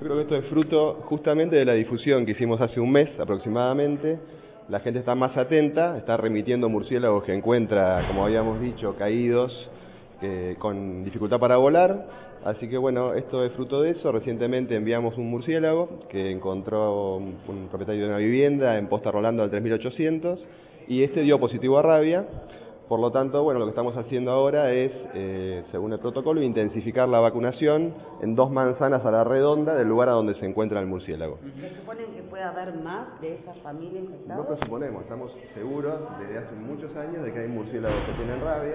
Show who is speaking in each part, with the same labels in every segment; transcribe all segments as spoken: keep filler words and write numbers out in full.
Speaker 1: Yo creo que esto es fruto justamente de la difusión que hicimos hace un mes aproximadamente. La gente está más atenta, está remitiendo murciélagos que encuentra, como habíamos dicho, caídos, eh, con dificultad para volar. Así que bueno, esto es fruto de eso. Recientemente enviamos un murciélago que encontró un, un propietario de una vivienda en Posta Rolando al tres mil ochocientos y este dio positivo a rabia. Por lo tanto, bueno, lo que estamos haciendo ahora es, eh, según el protocolo, intensificar la vacunación en dos manzanas a la redonda del lugar a donde se encuentra el murciélago.
Speaker 2: ¿Se supone que puede haber más de esas familias infectadas?
Speaker 1: No presuponemos, estamos seguros desde hace muchos años de que hay murciélagos que tienen rabia.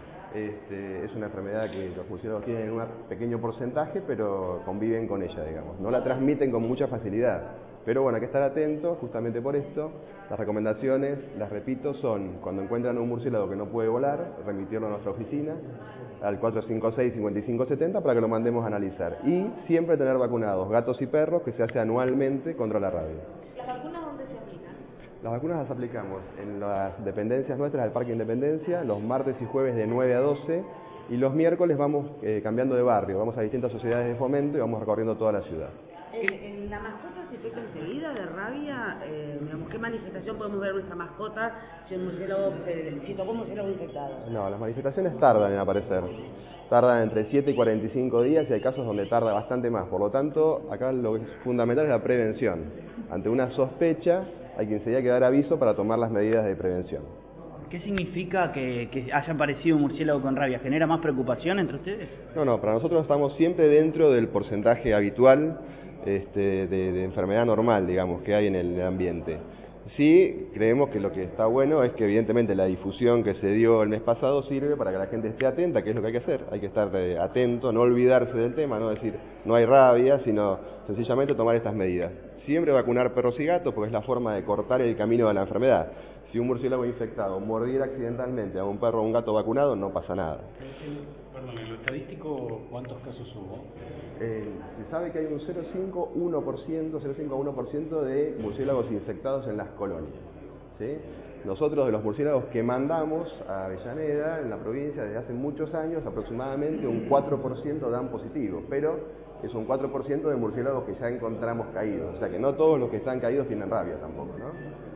Speaker 1: Este, es una enfermedad que los murciélagos tienen en un pequeño porcentaje, pero conviven con ella, digamos. No la transmiten con mucha facilidad. Pero bueno, hay que estar atentos justamente por esto. Las recomendaciones, las repito, son cuando encuentran un murciélago que no puede volar, remitirlo a nuestra oficina al cuatro cinco seis, cinco cinco siete cero para que lo mandemos a analizar. Y siempre tener vacunados gatos y perros, que se hace anualmente contra la rabia.
Speaker 3: ¿Las vacunas dónde se aplican?
Speaker 1: Las vacunas las aplicamos en las dependencias nuestras del Parque Independencia, los martes y jueves de nueve a doce, y los miércoles vamos eh, cambiando de barrio, vamos a distintas sociedades de fomento y vamos recorriendo toda la ciudad.
Speaker 2: ¿En, en la mascota se infecta enseguida de rabia? Eh, digamos, ¿qué manifestación podemos ver en nuestra mascota si un murciélago, eh, si tocó un murciélago infectado?
Speaker 1: No, las manifestaciones tardan en aparecer. Tardan entre siete y cuarenta y cinco días y hay casos donde tarda bastante más. Por lo tanto, acá lo que es fundamental es la prevención. Ante una sospecha, hay que enseguida que dar aviso para tomar las medidas de prevención.
Speaker 4: ¿Qué significa que, que haya aparecido un murciélago con rabia? ¿Genera más preocupación entre ustedes?
Speaker 1: No, no, para nosotros estamos siempre dentro del porcentaje habitual este, de, de enfermedad normal, digamos, que hay en el ambiente. Sí, creemos que lo que está bueno es que evidentemente la difusión que se dio el mes pasado sirve para que la gente esté atenta, que es lo que hay que hacer. Hay que estar eh, atento, no olvidarse del tema, no decir no hay rabia, sino sencillamente tomar estas medidas. Siempre vacunar perros y gatos porque es la forma de cortar el camino de la enfermedad. Si un murciélago infectado mordiera accidentalmente a un perro o un gato vacunado, no pasa nada.
Speaker 5: Perdón, en lo estadístico, ¿cuántos casos hubo?
Speaker 1: Eh, se sabe que hay un cero coma cinco a uno por ciento, cero coma cinco a uno por ciento de murciélagos infectados en las colonias. ¿Sí? Nosotros, de los murciélagos que mandamos a Avellaneda, en la provincia, desde hace muchos años, aproximadamente un cuatro por ciento dan positivo, pero es un cuatro por ciento de murciélagos que ya encontramos caídos. O sea que no todos los que están caídos tienen rabia tampoco, ¿no?